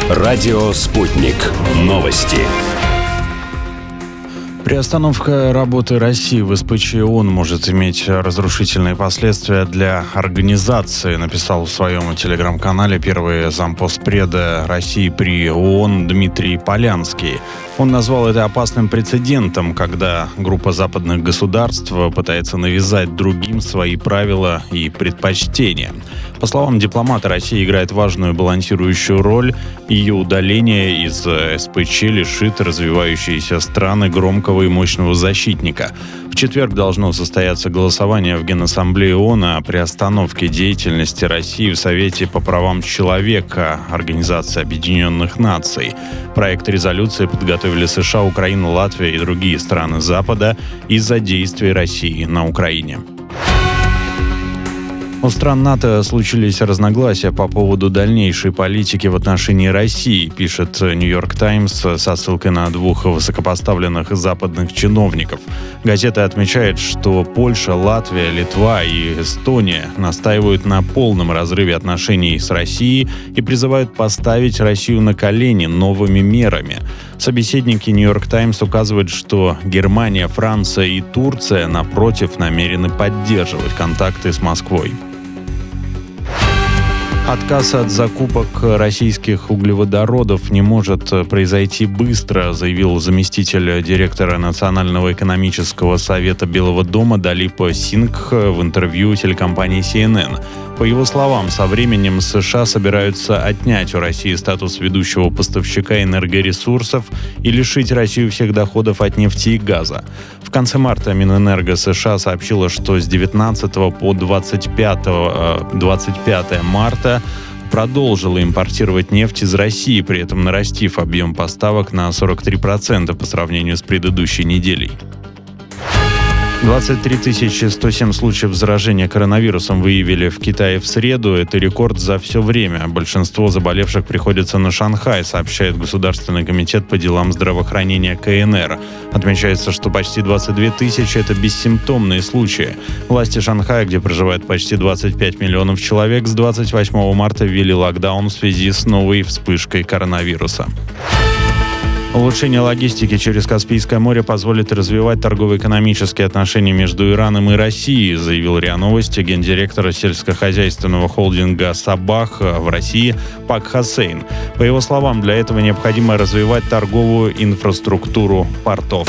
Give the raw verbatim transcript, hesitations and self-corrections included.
Радио «Спутник». Новости. Приостановка работы России в эс пэ че ООН может иметь разрушительные последствия для организации, написал в своем телеграм-канале первый зампоспреда России при ООН Дмитрий Полянский. Он назвал это опасным прецедентом, когда группа западных государств пытается навязать другим свои правила и предпочтения. По словам дипломата, Россия играет важную балансирующую роль. Ее удаление из эс пэ че лишит развивающиеся страны громкого и мощного защитника. В четверг должно состояться голосование в Генассамблее ООН о приостановке деятельности России в Совете по правам человека Организации Объединенных Наций. Проект резолюции подготовили США, Украина, Латвия и другие страны Запада из-за действий России на Украине. У стран НАТО случились разногласия по поводу дальнейшей политики в отношении России, пишет «Нью-Йорк Таймс» со ссылкой на двух высокопоставленных западных чиновников. Газета отмечает, что Польша, Латвия, Литва и Эстония настаивают на полном разрыве отношений с Россией и призывают поставить Россию на колени новыми мерами. Собеседники «Нью-Йорк Таймс» указывают, что Германия, Франция и Турция, напротив, намерены поддерживать контакты с Москвой. Отказ от закупок российских углеводородов не может произойти быстро, заявил заместитель директора Национального экономического совета Белого дома Далип Сингх в интервью телекомпании си эн эн. По его словам, со временем США собираются отнять у России статус ведущего поставщика энергоресурсов и лишить Россию всех доходов от нефти и газа. В конце марта Минэнерго США сообщила, что с девятнадцатого по двадцать пятое марта продолжила импортировать нефть из России, при этом нарастив объем поставок на сорок три процента по сравнению с предыдущей неделей. двадцать три тысячи сто семь случаев заражения коронавирусом выявили в Китае в среду. Это рекорд за все время. Большинство заболевших приходится на Шанхай, сообщает Государственный комитет по делам здравоохранения ка эн эр. Отмечается, что почти двадцать две тысячи – это бессимптомные случаи. Власти Шанхая, где проживает почти двадцать пять миллионов человек, с двадцать восьмого марта ввели локдаун в связи с новой вспышкой коронавируса. Улучшение логистики через Каспийское море позволит развивать торгово-экономические отношения между Ираном и Россией, заявил РИА Новости гендиректор сельскохозяйственного холдинга «Сабах» в России Пак Хосейн. По его словам, для этого необходимо развивать торговую инфраструктуру портов.